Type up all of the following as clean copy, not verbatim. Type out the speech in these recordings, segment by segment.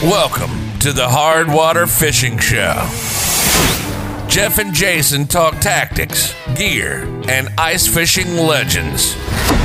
Welcome to the Hard Water Fishing Show. Jeff and Jason talk tactics, gear, and ice fishing legends.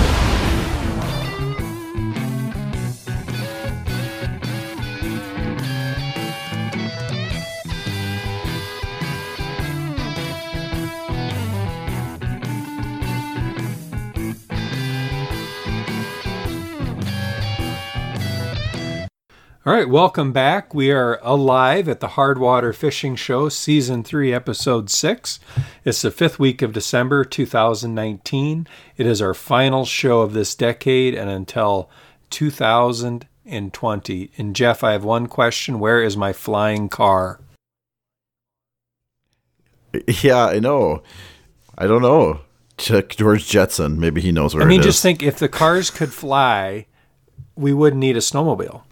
All right, welcome back. We are alive at the Hard Water Fishing Show, Season 3, Episode 6. It's the 5th week of December 2019. It is our final show of this decade and until 2020. And Jeff, I have one question. Where is my flying car? Yeah, I know. I don't know. Check George Jetson. Maybe he knows where it is. Just think, if the cars could fly, we wouldn't need a snowmobile.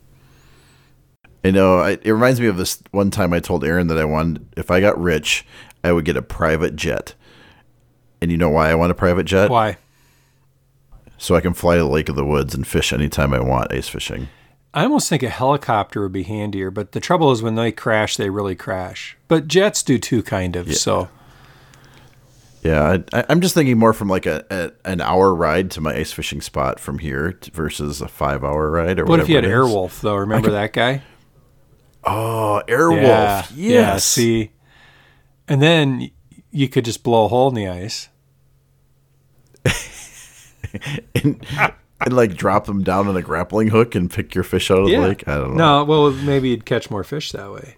I know. It reminds me of this one time I told Aaron that I wanted, if I got rich, I would get a private jet. And you know why I want a private jet? Why? So I can fly to the Lake of the Woods and fish anytime I want ice fishing. I almost think a helicopter would be handier, but the trouble is when they crash, they really crash. But jets do too, kind of, so... Yeah, I'm just thinking more from like an hour ride to my ice fishing spot from here versus a 5-hour ride or whatever. What if you had Airwolf, though? Remember that guy? Oh, Airwolf. Yeah, yes. Yeah, see. And then you could just blow a hole in the ice. and like drop them down on a grappling hook and pick your fish out of the lake? I don't know. No, well, maybe you'd catch more fish that way.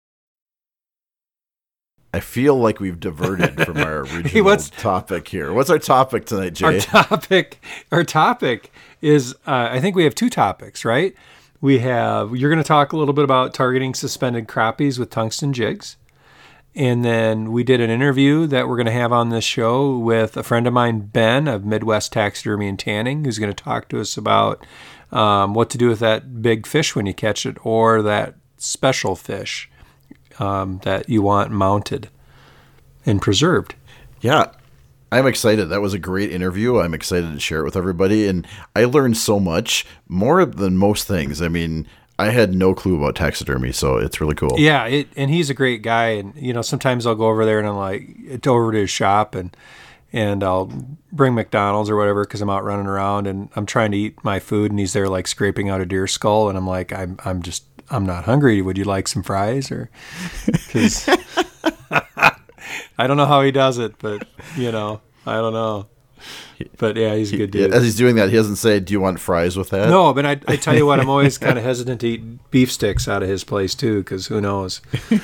I feel like we've diverted from our original topic here. What's our topic tonight, Jay? Our topic is, I think we have two topics, right? You're going to talk a little bit about targeting suspended crappies with tungsten jigs. And then we did an interview that we're going to have on this show with a friend of mine, Ben, of Midwest Taxidermy and Tanning, who's going to talk to us about what to do with that big fish when you catch it, or that special fish that you want mounted and preserved. Yeah, I'm excited. That was a great interview. I'm excited to share it with everybody. And I learned so much, more than most things. I mean, I had no clue about taxidermy, so it's really cool. Yeah, and he's a great guy. And, sometimes I'll go over there and I'm like, over to his shop and I'll bring McDonald's or whatever because I'm out running around and I'm trying to eat my food and he's there like scraping out a deer skull. And I'm like, I'm not hungry. Would you like some fries? Or, because I don't know how he does it, but I don't know. But yeah, he's a good dude. As he's doing that, he doesn't say, "Do you want fries with that?" No, but I tell you what, I'm always kind of hesitant to eat beef sticks out of his place too, because who knows.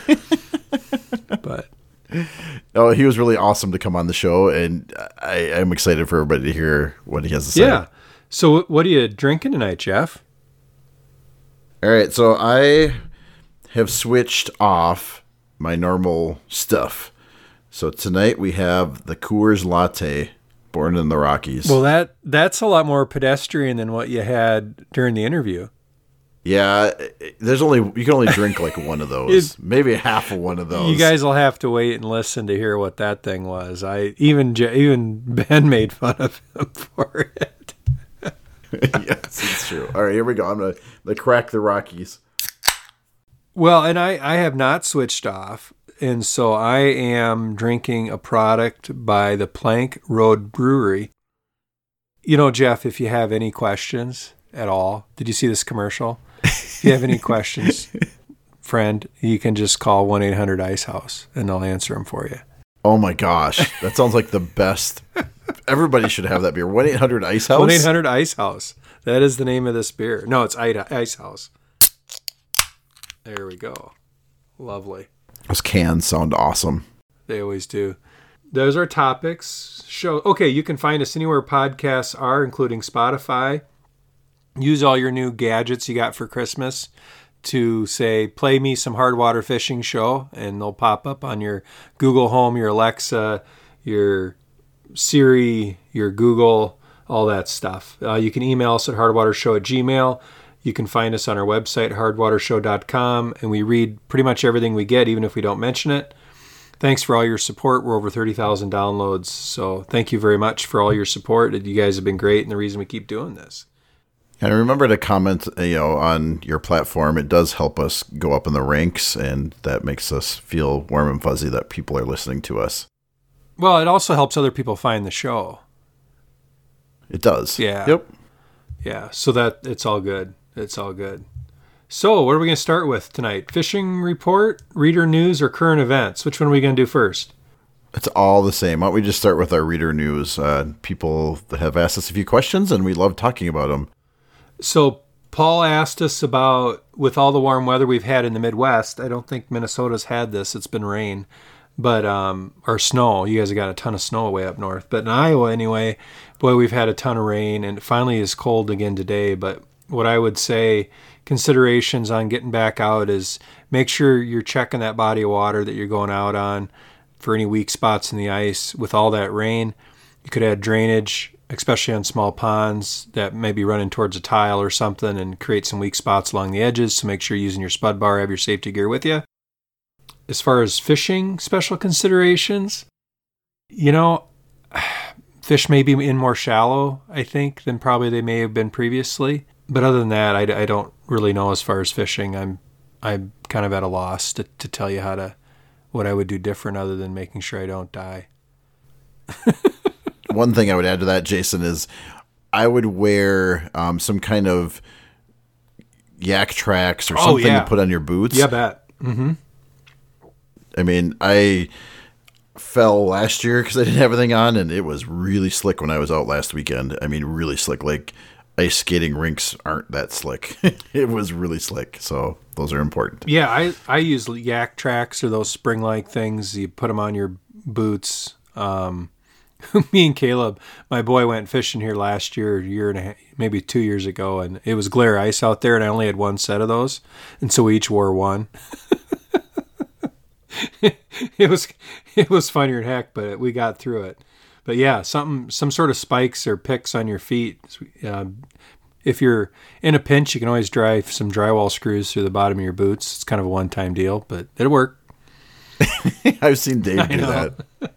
But he was really awesome to come on the show, and I'm excited for everybody to hear what he has to say. Yeah. So what are you drinking tonight, Jeff? All right, so I have switched off my normal stuff. So tonight we have the Coors Latte, born in the Rockies. Well, that's a lot more pedestrian than what you had during the interview. Yeah, you can only drink like one of those, maybe half of one of those. You guys will have to wait and listen to hear what that thing was. Even Ben made fun of him for it. Yes, it's true. All right, here we go. I'm gonna crack the Rockies. Well, and I have not switched off. And so I am drinking a product by the Plank Road Brewery. Jeff, if you have any questions at all, did you see this commercial? If you have any questions, friend, you can just call 1-800-ICE-HOUSE and they'll answer them for you. Oh my gosh, that sounds like the best. Everybody should have that beer. 1-800-ICE-HOUSE? 1-800-ICE-HOUSE. That is the name of this beer. No, it's Ice House. There we go. Lovely. Those cans sound awesome. They always do. Those are topics. Okay, you can find us anywhere podcasts are, including Spotify. Use all your new gadgets you got for Christmas to say, play me some Hard Water Fishing Show, and they'll pop up on your Google Home, your Alexa, your Siri, your Google, all that stuff. You can email us at hardwatershow@gmail.com. You can find us on our website, hardwatershow.com, and we read pretty much everything we get, even if we don't mention it. Thanks for all your support. We're over 30,000 downloads, so thank you very much for all your support. You guys have been great, and the reason we keep doing this. And remember to comment, on your platform. It does help us go up in the ranks, and that makes us feel warm and fuzzy that people are listening to us. Well, it also helps other people find the show. It does. Yeah. Yep. Yeah, so that it's all good. It's all good. So what are we going to start with tonight? Fishing report, reader news, or current events? Which one are we going to do first? It's all the same. Why don't we just start with our reader news? People have asked us a few questions, and we love talking about them. So Paul asked us about, with all the warm weather we've had in the Midwest, I don't think Minnesota's had this. It's been rain, but or snow. You guys have got a ton of snow way up north. But in Iowa, anyway, boy, we've had a ton of rain, and it finally is cold again today. But what I would say, considerations on getting back out is make sure you're checking that body of water that you're going out on for any weak spots in the ice. With all that rain, you could add drainage, especially on small ponds that may be running towards a tile or something, and create some weak spots along the edges. So make sure you're using your spud bar, have your safety gear with you. As far as fishing special considerations, fish may be in more shallow, I think, than probably they may have been previously. But other than that, I don't really know as far as fishing. I'm kind of at a loss to tell you what I would do different other than making sure I don't die. One thing I would add to that, Jason, is I would wear some kind of yak tracks or something to put on your boots. Yeah, bet. Mm-hmm. I mean, I fell last year because I didn't have everything on, and it was really slick when I was out last weekend. I mean, really slick. Like, ice skating rinks aren't that slick. It was really slick, so those are important. Yeah, I use yak tracks or those spring-like things. You put them on your boots. Me and Caleb, my boy, went fishing here last year and a half, maybe 2 years ago, and it was glare ice out there, and I only had one set of those, and so we each wore one. It was funnier than heck, but we got through it. But yeah, some sort of spikes or picks on your feet. If you're in a pinch, you can always drive some drywall screws through the bottom of your boots. It's kind of a one-time deal, but it'll work. I've seen Dave do that.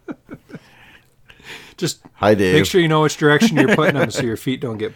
Just hi, Dave. Make sure you know which direction you're putting them so your feet don't get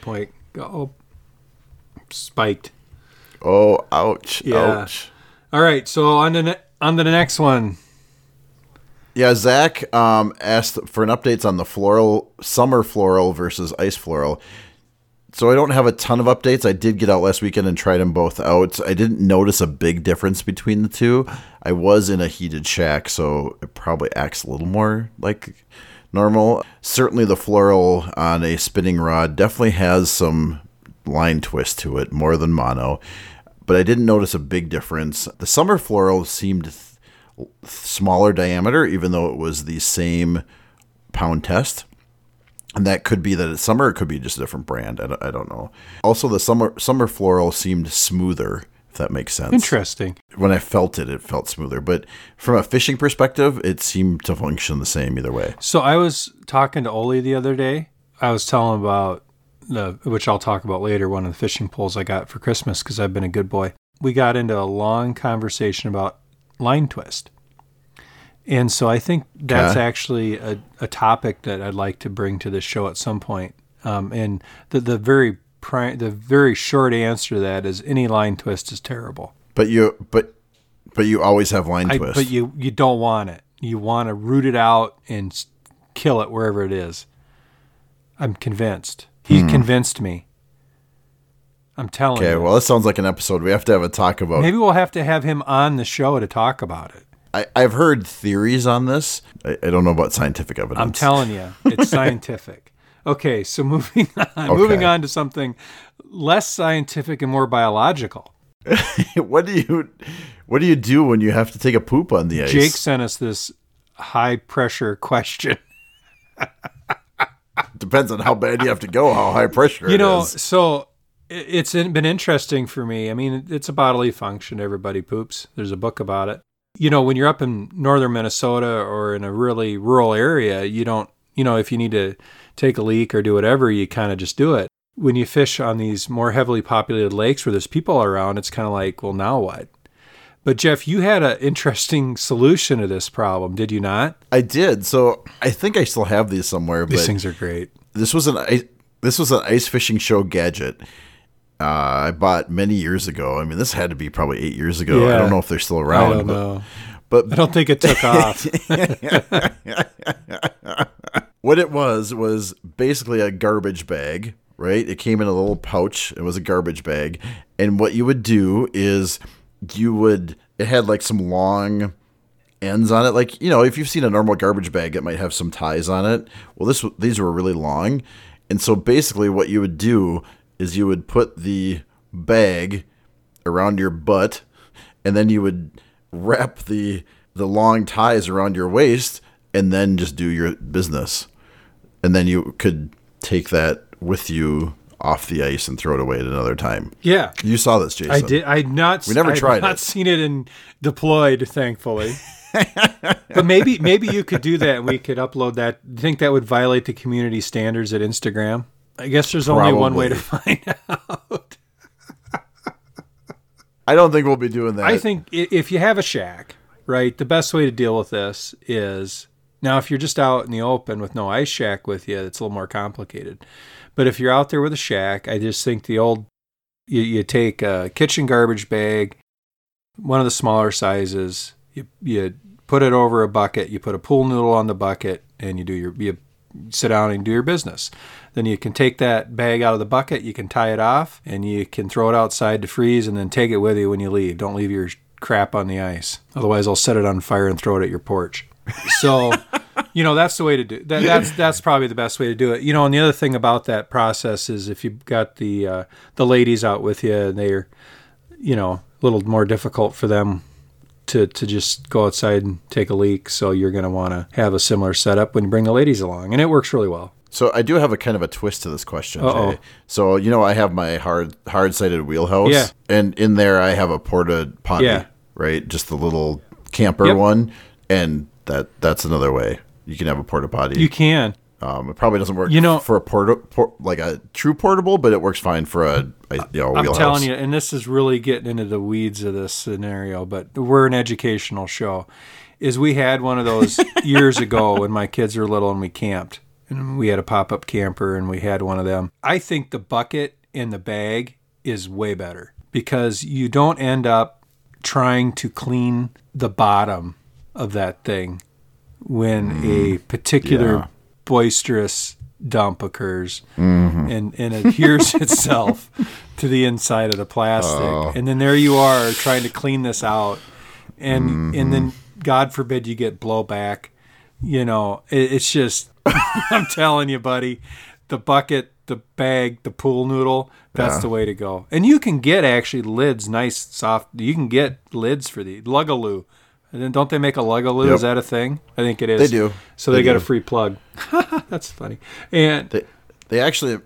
spiked. Oh, ouch. Yeah. Ouch. All right, so on to the next one. Yeah, Zach asked for an updates on the summer floral versus ice floral. So I don't have a ton of updates. I did get out last weekend and tried them both out. I didn't notice a big difference between the two. I was in a heated shack, so it probably acts a little more like normal. Certainly the floral on a spinning rod definitely has some line twist to it, more than mono. But I didn't notice a big difference. The summer floral seemed smaller diameter, even though it was the same pound test. And that could be that it's summer, it could be just a different brand. I don't know. Also, the summer floral seemed smoother, if that makes sense. Interesting. When I felt it felt smoother. But from a fishing perspective, it seemed to function the same either way. So I was talking to Oli the other day. I was telling him about, which I'll talk about later, one of the fishing poles I got for Christmas because I've been a good boy. We got into a long conversation about line twist. And so I think that's actually a topic that I'd like to bring to the show at some point. And the very short answer to that is any line twist is terrible. But you always have line twist. But you don't want it. You want to root it out and kill it wherever it is. I'm convinced. He convinced me. I'm telling you. Okay, well, this sounds like an episode we have to have a talk about. Maybe we'll have to have him on the show to talk about it. I've heard theories on this. I don't know about scientific evidence. I'm telling you, it's scientific. Okay, so moving on to something less scientific and more biological. What do you do when you have to take a poop on the ice? Jake sent us this high pressure question. Depends on how bad you have to go, how high pressure it is. So it's been interesting for me. I mean, it's a bodily function. Everybody poops. There's a book about it. When you're up in northern Minnesota or in a really rural area, you don't, if you need to take a leak or do whatever, you kind of just do it. When you fish on these more heavily populated lakes where there's people around, it's kind of like, well, now what? But Jeff, you had an interesting solution to this problem, did you not? I did. So I think I still have these somewhere. These things are great. This was an ice fishing show gadget. I bought many years ago. I mean, this had to be probably 8 years ago. Yeah. I don't know if they're still I around. don't know. But I don't think it took off. what it was basically a garbage bag, right? It came in a little pouch. It was a garbage bag. And what you would do is it had like some long ends on it. Like, you know, if you've seen a normal garbage bag, it might have some ties on it. Well, these were really long. And so basically what you would do is you would put the bag around your butt, and then you would wrap the long ties around your waist, and then just do your business. And then you could take that with you off the ice and throw it away at another time. Yeah. You saw this, Jason. I did. I'd not. We never tried I've not it. seen it deployed, thankfully. But maybe you could do that, and we could upload that. Do you think that would violate the community standards at Instagram? I guess there's only one way to find out. I don't think we'll be doing that. I think if you have a shack, right, the best way to deal with this is, now if you're just out in the open with no ice shack with you, it's a little more complicated. But if you're out there with a shack, I just think you take a kitchen garbage bag, one of the smaller sizes, you put it over a bucket, you put a pool noodle on the bucket, and you sit down and do your business. Then you can take that bag out of the bucket, you can tie it off, and you can throw it outside to freeze, and then take it with you when you leave. Don't leave your crap on the ice. Otherwise, I'll set it on fire and throw it at your porch. So, you know, that's the way to do that. That's probably the best way to do it. You know, and the other thing about that process is if you've got the ladies out with you, and they're, you know, a little more difficult for them to just go outside and take a leak. So you're going to want to have a similar setup when you bring the ladies along, and it works really well. So I do have a kind of a twist to this question, Uh-oh. Jay. So, you know, I have my hard-sided wheelhouse, Yeah. and in there I have a porta potty, Yeah. right? Just the little camper one, and that's another way. You can have a porta potty. You can. It probably doesn't work, You know, for a like a true portable, but it works fine for a wheelhouse. I'm telling you, and this is really getting into the weeds of this scenario, but we're an educational show. Is we had one of those years ago when my kids were little and we camped. And we had a pop-up camper, and we had one of them. I think the bucket and the bag is way better because you don't end up trying to clean the bottom of that thing when a particular boisterous dump occurs and adheres itself to the inside of the plastic. And then there you are trying to clean this out. And then, God forbid, you get blowback. You know, it's just... I'm telling you, buddy, the bucket, the bag, the pool noodle, that's the way to go. And you can get actually lids, nice, soft. You can get lids for the Lugaloo. And then don't they make a Lugaloo? Yep. Is that a thing? I think it is. They do. So they got a free plug. That's funny. And They actually,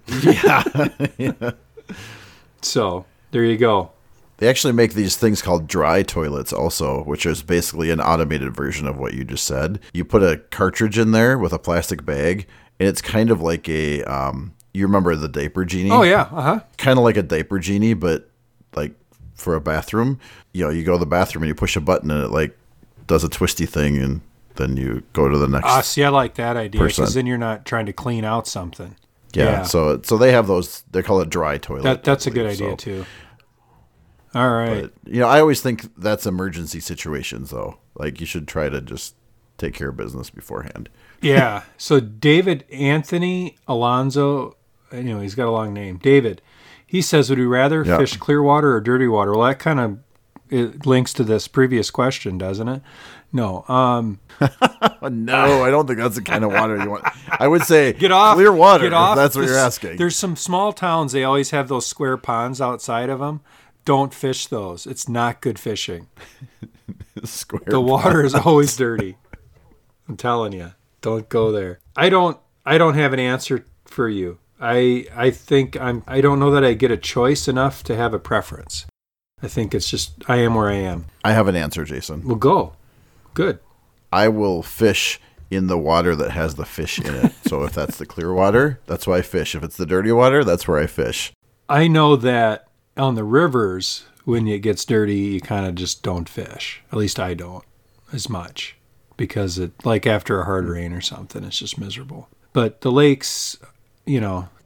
so there you go. They actually make these things called dry toilets also, which is basically an automated version of what you just said. You put a cartridge in there with a plastic bag, and it's kind of like a, you remember the diaper genie? Oh, yeah. Kind of like a diaper genie, but like for a bathroom. You know, you go to the bathroom and you push a button and it like does a twisty thing, and then you go to the next. See, I like that idea because person. then you're not trying to clean out something. Yeah. So they have those, they call it dry toilet. That's a I good believe, idea, so. too. All right. But, you know, I always think that's emergency situations, though. Like, you should try to just take care of business beforehand. Yeah. So David Anthony Alonzo, anyway, he's got a long name. David, he says, would we rather fish clear water or dirty water? Well, that kind of it links to this previous question, doesn't it? No. No, I don't think that's the kind of water you want. I would say Get off clear water, Get off if that's what this- you're asking. There's some small towns, they always have those square ponds outside of them. Don't fish those. It's not good fishing. Square The water is always dirty. I'm telling you, don't go there. I don't have an answer for you. I think I don't know that I get a choice enough to have a preference. I think it's just I am where I am. I have an answer, Jason. Well, go. Good. I will fish in the water that has the fish in it. So if that's the clear water, that's where I fish. If it's the dirty water, that's where I fish. I know that on the rivers, when it gets dirty, you kind of just don't fish. At least I don't as much because like after a hard rain or something, it's just miserable. But the lakes, you know,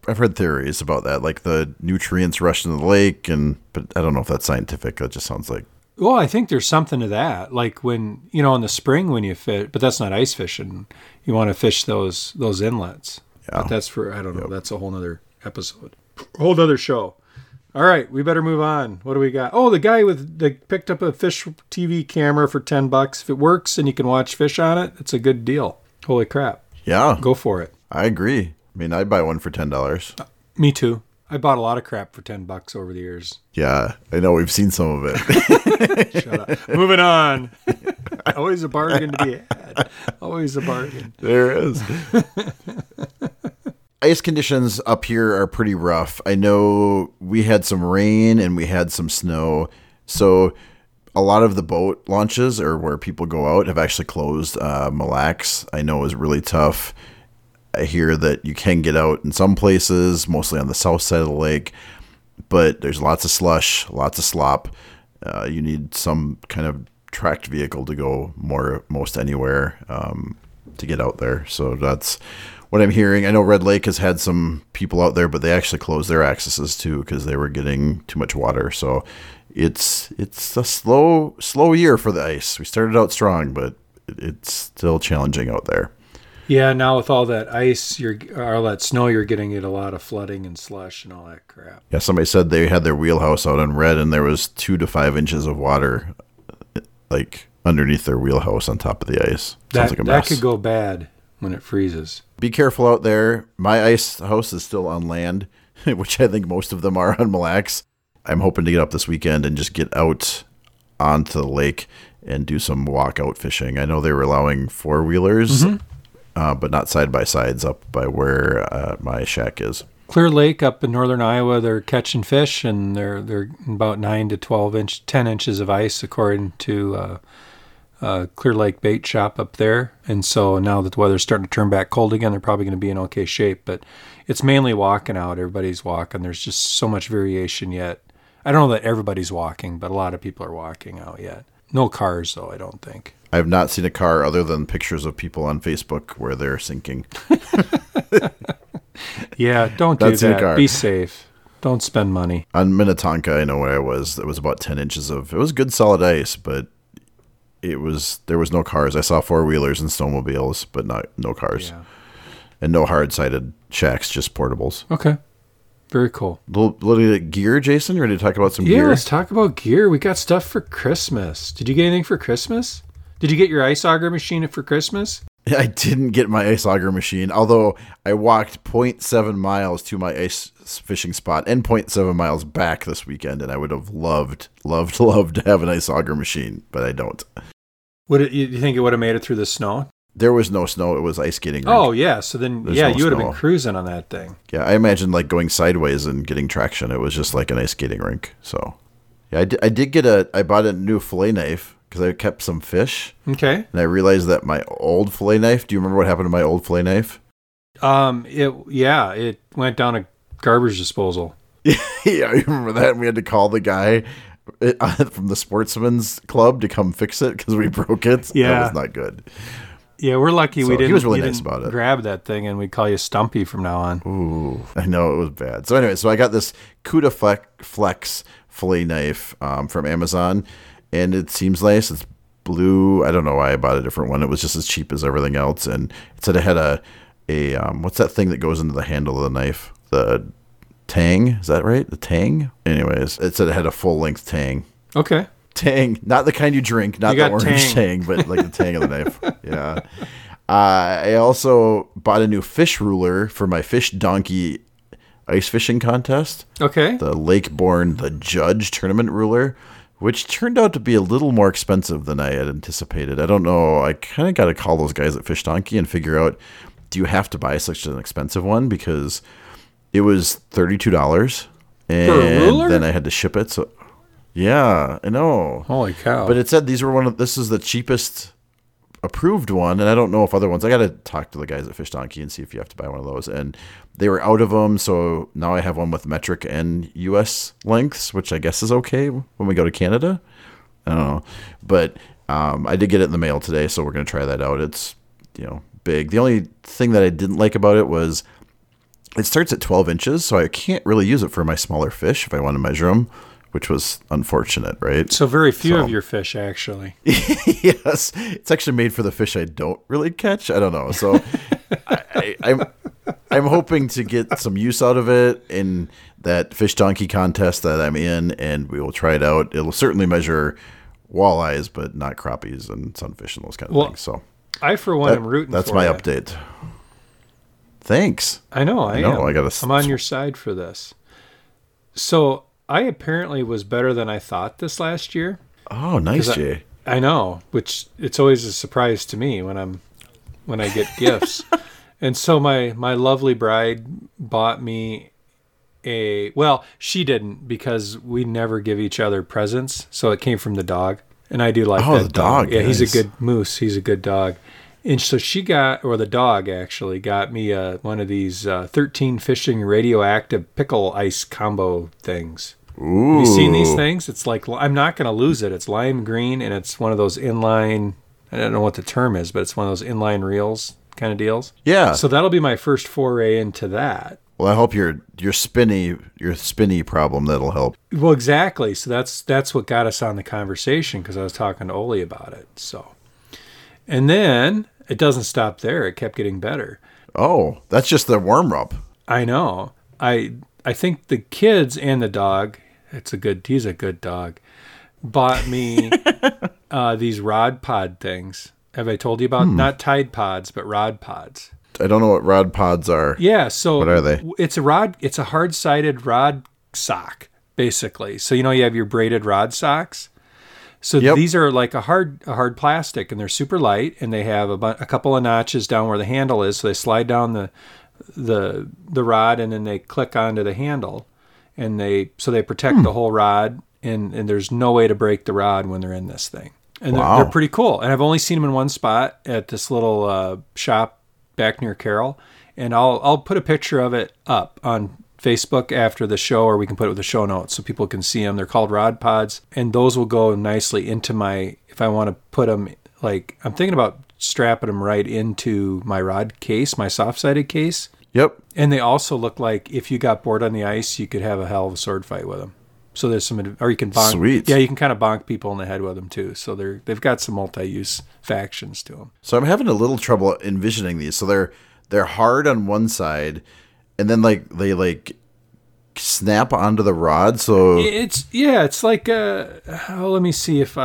I've heard theories about that, like the nutrients rush into the lake, but I don't know if that's scientific. That just sounds like. Well, I think there's something to that. Like when, in the spring when you fish, but that's not ice fishing. You want to fish those inlets. Yeah. But that's for, I don't know. That's a whole nother episode. A whole nother show. All right, we better move on. What do we got? Oh, the guy that picked up a fish TV camera for $10. If it works and you can watch fish on it, it's a good deal. Holy crap. Yeah. Go for it. I agree. I mean, I'd buy one for $10. Me too. I bought a lot of crap for $10 over the years. Yeah, I know. We've seen some of it. Shut up. Moving on. Always a bargain to be had. Always a bargain. There is. Ice conditions up here are pretty rough. I know we had some rain and we had some snow. So a lot of the boat launches or where people go out have actually closed. Mille Lacs, I know, is really tough. I hear that you can get out in some places, mostly on the south side of the lake, but there's lots of slush, lots of slop. You need some kind of tracked vehicle to go most anywhere to get out there. So that's what I'm hearing. I know Red Lake has had some people out there, but they actually closed their accesses too because they were getting too much water. So it's a slow year for the ice. We started out strong, but it's still challenging out there. Yeah, now with all that ice, all that snow, you're getting a lot of flooding and slush and all that crap. Yeah, somebody said they had their wheelhouse out on Red, and there was 2 to 5 inches of water, like underneath their wheelhouse on top of the ice. Sounds like a mess. That could go bad when it freezes. Be careful out there. My ice house is still on land, which I think most of them are on Mille Lacs. I'm hoping to get up this weekend and just get out onto the lake and do some walkout fishing. I know they were allowing 4-wheelers. Mm-hmm. But not side-by-sides up by where my shack is. Clear Lake up in northern Iowa, they're catching fish, and they're about 9 to 10 inches of ice, according to Clear Lake Bait Shop up there. And so now that the weather's starting to turn back cold again, they're probably going to be in okay shape. But it's mainly walking out. Everybody's walking. There's just so much variation yet. I don't know that everybody's walking, but a lot of people are walking out yet. No cars, though, I don't think. I've not seen a car other than pictures of people on Facebook where they're sinking. Yeah, don't do that. Be safe. Don't spend money. On Minnetonka, I know where I was. It was about 10 inches it was good solid ice, but there was no cars. I saw 4-wheelers and snowmobiles, but no cars. Yeah. And no hard-sided shacks, just portables. Okay. Very cool. Little gear, Jason? You ready to talk about some gear? Yeah, let's talk about gear. We got stuff for Christmas. Did you get anything for Christmas? Did you get your ice auger machine for Christmas? I didn't get my ice auger machine, although I walked 0.7 miles to my ice fishing spot and 0.7 miles back this weekend, and I would have loved to have an ice auger machine, but I don't. You think it would have made it through the snow? There was no snow. It was ice skating rink. Oh, yeah. So then, you would have been cruising on that thing. Yeah, I imagine like going sideways and getting traction. It was just like an ice skating rink. So, yeah, I bought a new fillet knife because I kept some fish. Okay. And I realized that my old fillet knife, do you remember what happened to my old fillet knife? It went down a garbage disposal. Yeah, I remember that. And we had to call the guy from the Sportsman's Club to come fix it because we broke it. Yeah. That was not good. Yeah, we're lucky we didn't. He was really nice about it. Grab that thing, and we call you Stumpy from now on. Ooh, I know it was bad. So anyway, I got this Cuda Flex fillet knife from Amazon, and it seems nice. It's blue. I don't know why I bought a different one. It was just as cheap as everything else, and it said it had a what's that thing that goes into the handle of the knife? The tang, is that right? The tang. Anyways, it said it had a full length tang. Okay. Tang, not the kind you drink, not the orange tang, but like the tang of the knife. Yeah. I also bought a new fish ruler for my Fish Donkey ice fishing contest. Okay. The Lakeborn, the Judge tournament ruler, which turned out to be a little more expensive than I had anticipated. I don't know. I kind of got to call those guys at Fish Donkey and figure out, do you have to buy such an expensive one? Because it was $32. And for a ruler? Then I had to ship it. So. Yeah, I know. Holy cow. But it said this is the cheapest approved one, and I don't know if other ones. I got to talk to the guys at Fish Donkey and see if you have to buy one of those. And they were out of them, so now I have one with metric and US lengths, which I guess is okay when we go to Canada. I don't know. But I did get it in the mail today, so we're going to try that out. It's, big. The only thing that I didn't like about it was It starts at 12 inches, so I can't really use it for my smaller fish if I want to measure them, which was unfortunate, right? So very few of your fish, actually. Yes. It's actually made for the fish I don't really catch. I don't know. So I'm hoping to get some use out of it in that fish donkey contest that I'm in, and we will try it out. It'll certainly measure walleyes, but not crappies and sunfish and those kind of things. So I, for one, am rooting for that's my you. update. Thanks. I know. I'm I'm on your side for this. So I apparently was better than I thought this last year. Oh, nice, Jay. I know, which it's always a surprise to me when I get gifts. And so my lovely bride bought me she didn't, because we never give each other presents. So it came from the dog. And I do like that the dog. Yeah, nice. He's a good moose. He's a good dog. And so the dog actually got me one of these 13 fishing radioactive pickle ice combo things. Ooh. Have you seen these things? It's like, I'm not going to lose it. It's lime green, and it's one of those inline, I don't know what the term is, but it's one of those inline reels kind of deals. Yeah. So that'll be my first foray into that. Well, I hope your spinny problem, that'll help. Well, exactly. So that's what got us on the conversation, because I was talking to Oli about it. So, and then it doesn't stop there. It kept getting better. Oh, that's just the warm up. I know. I think the kids and the dog, he's a good dog, bought me these Rod Pod things. Have I told you about, not Tide Pods, but Rod Pods? I don't know what Rod Pods are. Yeah, so what are they? It's a hard-sided rod sock, basically. So you have your braided rod socks. So these are like a hard plastic, and they're super light, and they have a couple of notches down where the handle is. So they slide down the rod, and then they click onto the handle, and they protect the whole rod, and there's no way to break the rod when they're in this thing. And they're pretty cool. And I've only seen them in one spot at this little shop back near Carroll, and I'll put a picture of it up on Facebook after the show, or we can put it with the show notes so people can see them. They're called Rod Pods, and those will go nicely into if I want to put them, like, I'm thinking about strapping them right into my rod case, my soft-sided case. Yep. And they also look like if you got bored on the ice, you could have a hell of a sword fight with them. So there's or you can bonk. Sweet. Yeah, you can kind of bonk people in the head with them too. So they've got some multi-use factions to them. So I'm having a little trouble envisioning these. So they're hard on one side, and then they snap onto the rod. So it's like let me see if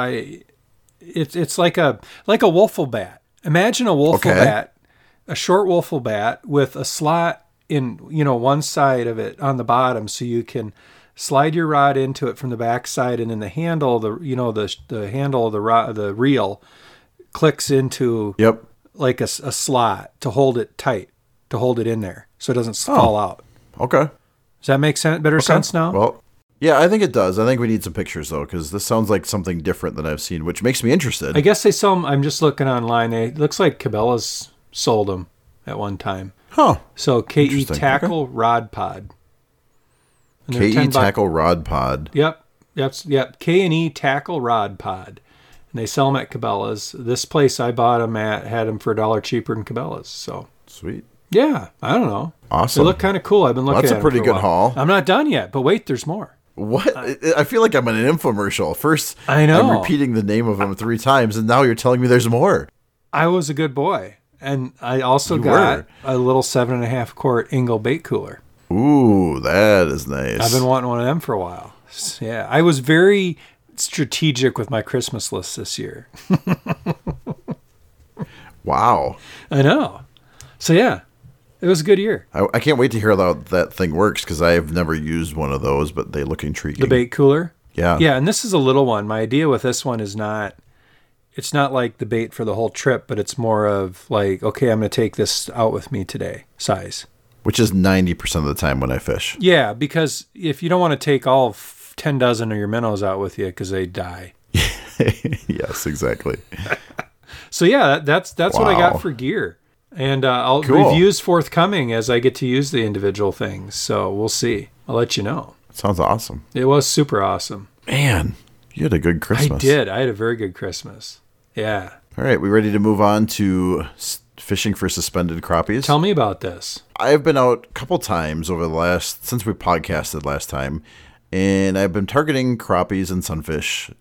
it's like a wiffle bat. Imagine a wiffle bat, a short wiffle bat with a slot in one side of it on the bottom, so you can slide your rod into it from the back side, and then the handle, the handle of the rod, the reel, clicks into like a slot to hold it tight, to hold it in there so it doesn't fall out. Okay. Does that make sense now? Well, yeah, I think it does. I think we need some pictures though, because this sounds like something different than I've seen, which makes me interested. I guess they sell them. I'm just looking online. It looks like Cabela's sold them at one time. Huh. So KE Tackle Rod Pod. KE Tackle Rod Pod. Yep. K&E Tackle Rod Pod. And they sell them at Cabela's. This place I bought them at had them for $1 cheaper than Cabela's. So sweet. Yeah, I don't know. Awesome. They look kind of cool. I've been looking at them. That's a pretty good haul. I'm not done yet, but wait, there's more. What? I feel like I'm in an infomercial. First, I know. I'm repeating the name of them 3 times, and now you're telling me there's more. I was a good boy. And I also got a little 7.5 quart Engel bait cooler. Ooh, that is nice. I've been wanting one of them for a while. Yeah, I was very strategic with my Christmas list this year. Wow. I know. So yeah, it was a good year. I can't wait to hear how that thing works, because I've never used one of those, but they look intriguing. The bait cooler? Yeah. Yeah, and this is a little one. My idea with this one is it's not like the bait for the whole trip, but it's more of like, okay, I'm going to take this out with me today size. Which is 90% of the time when I fish. Yeah, because if you don't want to take all 10 dozen of your minnows out with you because they die. Yes, exactly. So yeah, that's what I got for gear. And reviews forthcoming as I get to use the individual things. So we'll see. I'll let you know. Sounds awesome. It was super awesome. Man, you had a good Christmas. I did. I had a very good Christmas. Yeah. All right, we ready to move on to fishing for suspended crappies? Tell me about this. I've been out a couple times since we podcasted last time, and I've been targeting crappies and sunfish,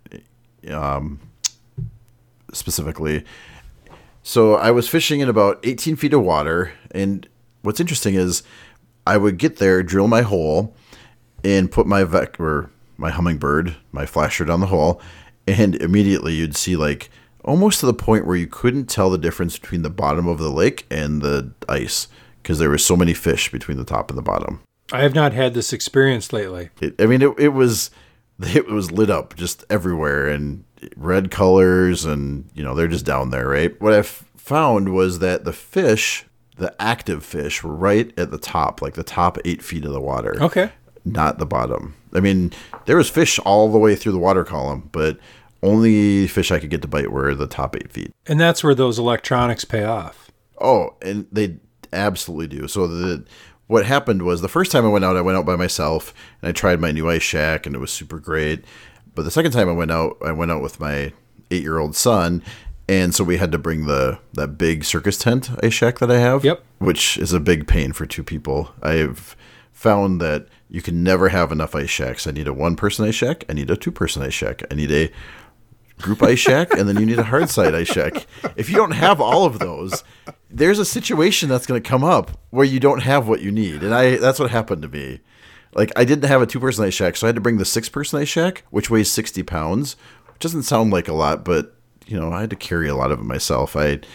specifically. So I was fishing in about 18 feet of water, and what's interesting is I would get there, drill my hole, and put my hummingbird, my flasher down the hole, and immediately you'd see like almost to the point where you couldn't tell the difference between the bottom of the lake and the ice because there were so many fish between the top and the bottom. I have not had this experience lately. It was lit up just everywhere and red colors, and they're just down there, right? What I found was that the active fish were right at the top, like the top 8 feet of the water. Okay. Not the bottom. I mean, there was fish all the way through the water column, but only fish I could get to bite were the top 8 feet. And that's where those electronics pay off. Oh, and they absolutely do. So what happened was the first time I went out by myself, and I tried my new ice shack, and it was super great. But the second time I went out with my 8-year-old son, and so we had to bring that big circus tent ice shack that I have, yep, which is a big pain for 2 people. I've found that you can never have enough ice shacks. I need a 1-person ice shack. I need a 2-person ice shack. I need a group ice shack, and then you need a hard side ice shack. If you don't have all of those, there's a situation that's going to come up where you don't have what you need. And that's what happened to me. Like, I didn't have a 2-person ice shack, so I had to bring the 6-person ice shack, which weighs 60 pounds, which doesn't sound like a lot, but, I had to carry a lot of it myself.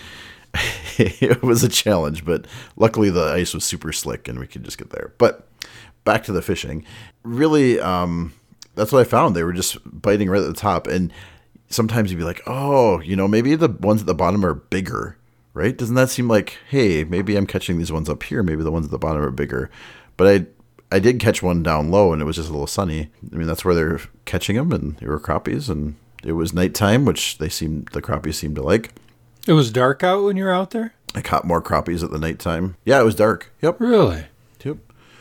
It was a challenge, but luckily the ice was super slick and we could just get there. But back to the fishing. Really, that's what I found. They were just biting right at the top. And sometimes you'd be like, oh, maybe the ones at the bottom are bigger, right? Doesn't that seem like, hey, maybe I'm catching these ones up here. Maybe the ones at the bottom are bigger. But I did catch one down low, and it was just a little sunny. I mean, that's where they're catching them, and they were crappies, and it was nighttime, which the crappies seemed to like. It was dark out when you were out there? I caught more crappies at the nighttime. Yeah, it was dark. Yep. Really? Yep.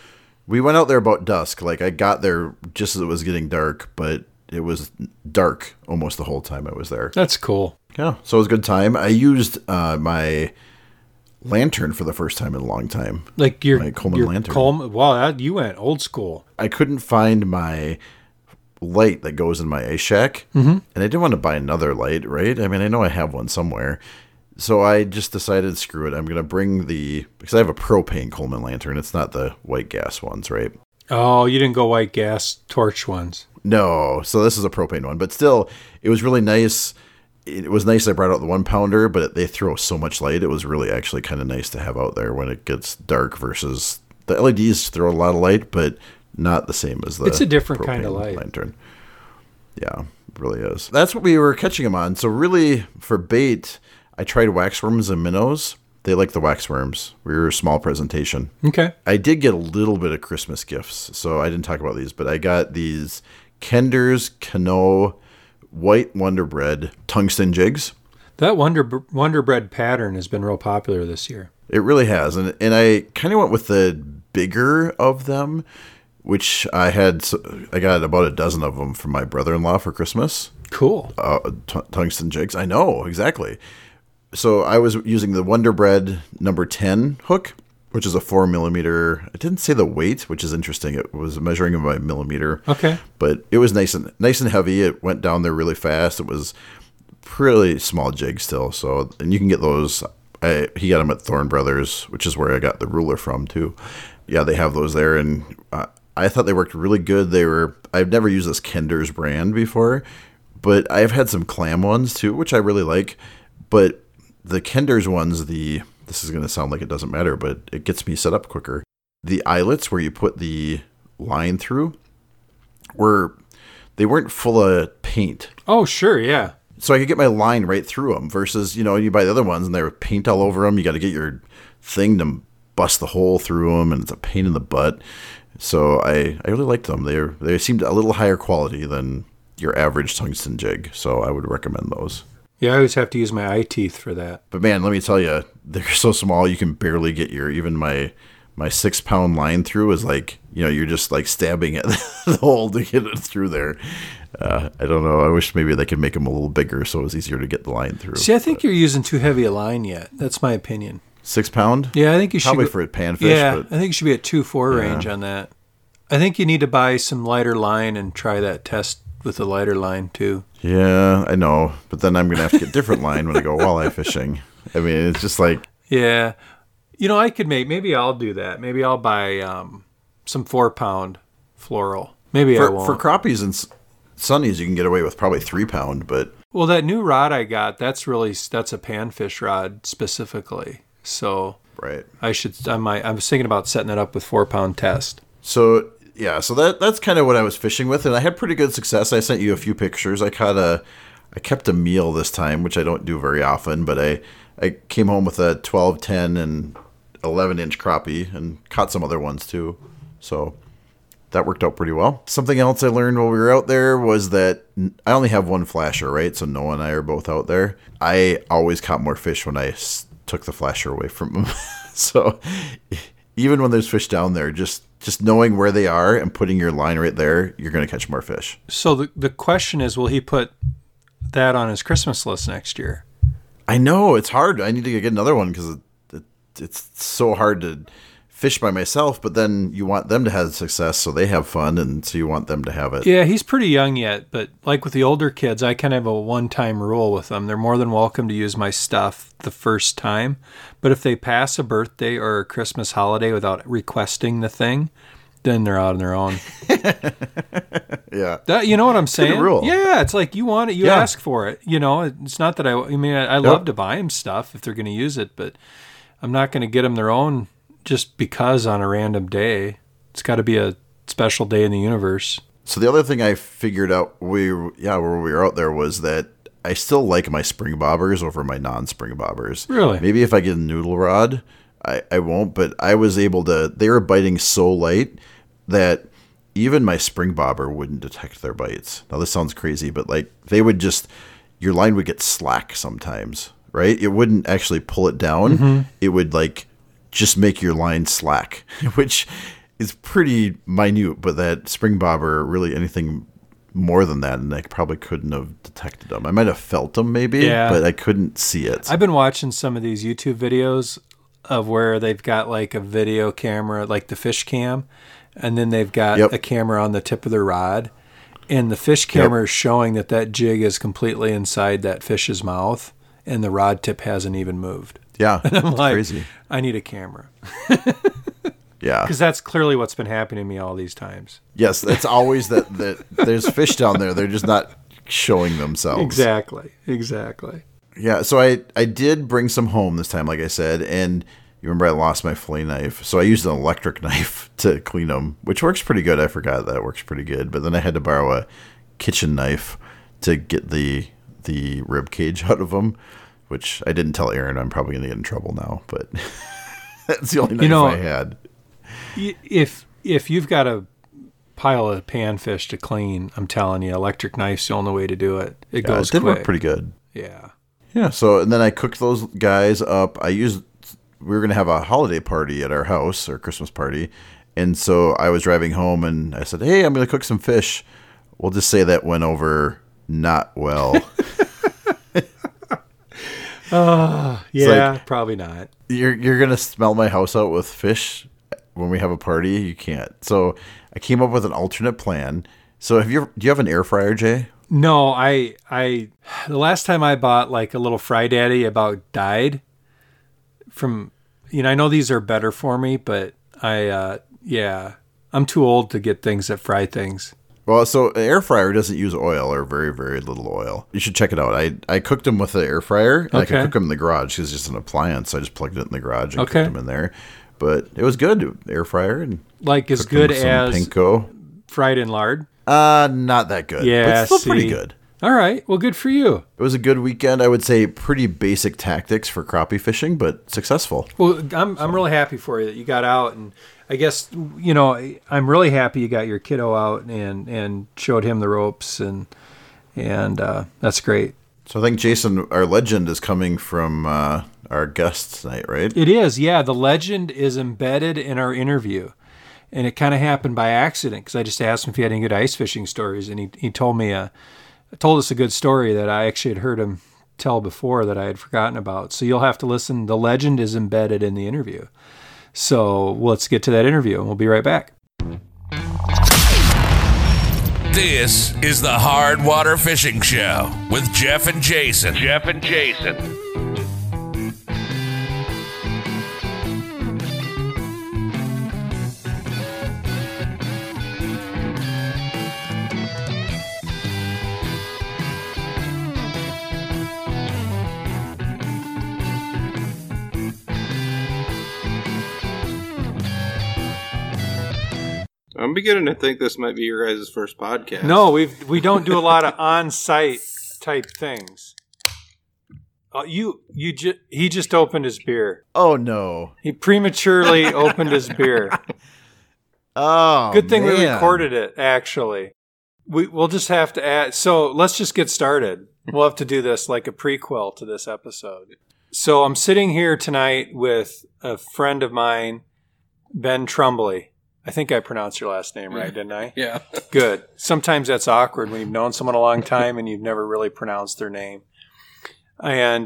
We went out there about dusk. Like, I got there just as it was getting dark, but it was dark almost the whole time I was there. That's cool. Yeah, so it was a good time. I used my lantern for the first time in a long time. Like my Coleman lantern. Wow, you went old school. I couldn't find my light that goes in my ice shack, and I didn't want to buy another light, right? I mean, I know I have one somewhere. So I just decided, screw it. I'm going to bring because I have a propane Coleman lantern. It's not the white gas ones, right? Oh, you didn't go white gas torch ones. No, so this is a propane one, but still, it was really nice. It was nice I brought out the 1-pounder, but they throw so much light. It was really actually kind of nice to have out there when it gets dark versus the LEDs throw a lot of light, but not the same as the It's a different kind of light. Lantern. Yeah, it really is. That's what we were catching them on. So really, for bait, I tried waxworms and minnows. They like the waxworms. We were a small presentation. Okay. I did get a little bit of Christmas gifts, so I didn't talk about these, but I got these Kender's Canoe White Wonder Bread tungsten jigs. That Wonder Bread pattern has been real popular this year. It really has, and I kind of went with the bigger of them, which I got about a dozen of them from my brother-in-law for Christmas. Cool. Tungsten jigs. I know, exactly. So I was using the Wonder Bread number 10 hook, which is a 4mm. It didn't say the weight, which is interesting. It was measuring by millimeter. Okay. But it was nice and heavy. It went down there really fast. It was pretty small jig still. So, and you can get those. He got them at Thorne Brothers, which is where I got the ruler from too. Yeah, they have those there, and I thought they worked really good. I've never used this Kender's brand before, but I've had some clam ones too, which I really like. But the Kender's ones, this is going to sound like it doesn't matter, but it gets me set up quicker. The eyelets where you put the line through they weren't full of paint. Oh, sure, yeah. So I could get my line right through them versus, you buy the other ones and they were paint all over them. You got to get your thing to bust the hole through them, and it's a pain in the butt. So I really liked them. They seemed a little higher quality than your average tungsten jig. So I would recommend those. Yeah, I always have to use my eye teeth for that. But man, let me tell you, they're so small you can barely get even my 6-pound line through is like, you're just like stabbing at the hole to get it through there. I don't know. I wish maybe they could make them a little bigger so it was easier to get the line through. See, I think you're using too heavy a line yet. That's my opinion. 6 pound? Yeah, I think you should. Probably for a panfish. Yeah, But I think you should be at 2-4 range on that. I think you need to buy some lighter line and try that test with the lighter line too. yeah, I know. But then I'm going to have to get different line when I go walleye fishing. I mean, it's just like, Yeah. I could maybe I'll do that. Maybe I'll buy some 4-pound floral. Maybe I won't. for crappies and sunnies, you can get away with probably 3 pound, but Well, that new rod I got, that's a panfish rod specifically. So right. I was thinking about setting it up with 4-pound test. So yeah, so that's kind of what I was fishing with, and I had pretty good success. I sent you a few pictures. I kept a meal this time, which I don't do very often, but I came home with a 12, 10, and 11-inch crappie and caught some other ones too. So that worked out pretty well. Something else I learned while we were out there was that I only have one flasher, right? So Noah and I are both out there. I always caught more fish when I took the flasher away from them. So even when there's fish down there, just knowing where they are and putting your line right there, you're going to catch more fish. So the question is, will he put that on his Christmas list next year? I know, it's hard. I need to get another one because it's so hard to fish by myself, but then you want them to have success so they have fun, and so you want them to have it. Yeah, he's pretty young yet, but like with the older kids, I kind of have a one-time rule with them. They're more than welcome to use my stuff the first time, but if they pass a birthday or a Christmas holiday without requesting the thing, then they're out on their own. Yeah. You know what I'm saying? Good rule. Yeah, it's like you want it, you ask for it. It's not that I love to buy them stuff if they're going to use it, but I'm not going to get them their own just because on a random day. It's got to be a special day in the universe. So the other thing I figured out where we were out there was that I still like my spring bobbers over my non-spring bobbers. Really? Maybe if I get a noodle rod, I won't, but I was able to, they were biting so light that even my spring bobber wouldn't detect their bites. Now this sounds crazy, but like they would just, your line would get slack sometimes, right? It wouldn't actually pull it down. Mm-hmm. It would like just make your line slack, which is pretty minute, but that spring bobber, really anything more than that, and I probably couldn't have detected them. I might have felt them maybe, but I couldn't see it. I've been watching some of these YouTube videos of where they've got like a video camera, like the fish cam, and then they've got a camera on the tip of the rod, and the fish camera is showing that jig is completely inside that fish's mouth, and the rod tip hasn't even moved. Yeah, and I'm like, crazy. I need a camera. Yeah, because that's clearly what's been happening to me all these times. Yes, it's always that there's fish down there. They're just not showing themselves. Exactly. Yeah, so I did bring some home this time, like I said, and you remember I lost my fillet knife, so I used an electric knife to clean them, which works pretty good. I forgot that works pretty good, but then I had to borrow a kitchen knife to get the rib cage out of them, which I didn't tell Aaron. I'm probably going to get in trouble now, but that's the only knife I had. If you've got a pile of panfish to clean, I'm telling you, electric knife's the only way to do it. It goes quick. It did work pretty good. Yeah. Yeah, so and then I cooked those guys up. We were going to have a holiday party at our house, or Christmas party, and so I was driving home and I said, hey, I'm going to cook some fish. We'll just say that went over not well. Like, probably not. You're going to smell my house out with fish when we have a party? You can't. So I came up with an alternate plan. So do you have an air fryer, Jay? No, I the last time I bought like a little Fry Daddy about died from, I know these are better for me, but I'm too old to get things that fry things. Well, so an air fryer doesn't use oil or very, very little oil. You should check it out. I cooked them with the air fryer. And I could cook them in the garage because it's just an appliance. So I just plugged it in the garage and cooked them in there. But it was good, air fryer. And like as good as panko. Fried in lard? Not that good. Yeah, but still pretty good. All right. Well, good for you. It was a good weekend. I would say pretty basic tactics for crappie fishing, but successful. Well, I'm really happy for you that you got out, and I guess I'm really happy you got your kiddo out and showed him the ropes, and that's great. So I think Jason, our legend, is coming from our guest tonight, right? It is. Yeah, the legend is embedded in our interview. And it kind of happened by accident because I just asked him if he had any good ice fishing stories, and he told us a good story that I actually had heard him tell before that I had forgotten about. So you'll have to listen. The legend is embedded in the interview. So let's get to that interview, and we'll be right back. This is the Hard Water Fishing Show with Jeff and Jason. Jeff and Jason. I'm beginning to think this might be your guys' first podcast. No, we don't do a lot of on-site type things. He just opened his beer. Oh no! He prematurely opened his beer. Oh, good thing we man. recorded it. Actually, we'll just have to add. So let's just get started. We'll have to do this like a prequel to this episode. So I'm sitting here tonight with a friend of mine, Ben Trumbley. I think I pronounced your last name right, didn't I? Yeah. Good. Sometimes that's awkward when you've known someone a long time and you've never really pronounced their name. And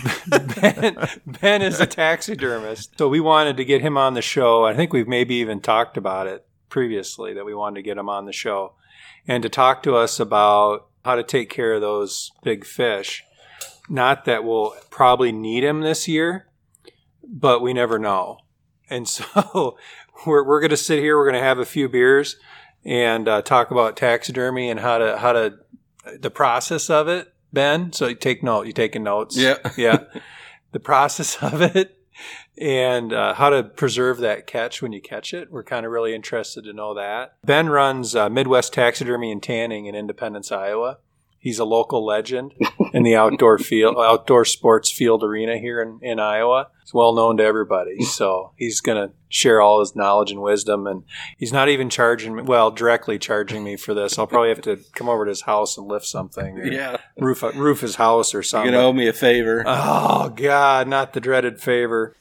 Ben is a taxidermist. So we wanted to get him on the show. I think we've maybe even talked about it previously, that we wanted to get him on the show and to talk to us about how to take care of those big fish. Not that we'll probably need him this year, but we never know. And so we're going to sit here. We're going to have a few beers and talk about taxidermy and how to the process of it, Ben. So you take note. You taking notes? Yeah. Yeah. The process of it and how to preserve that catch when you catch it. We're kind of really interested to know that. Ben runs Midwest Taxidermy and Tanning in Independence, Iowa. He's a local legend in the outdoor sports field arena here in Iowa. He's well known to everybody. So he's going to share all his knowledge and wisdom. And he's not even directly charging me for this. I'll probably have to come over to his house and lift something. Or Yeah. roof his house or something. You're going to owe me a favor. Oh, God, not the dreaded favor.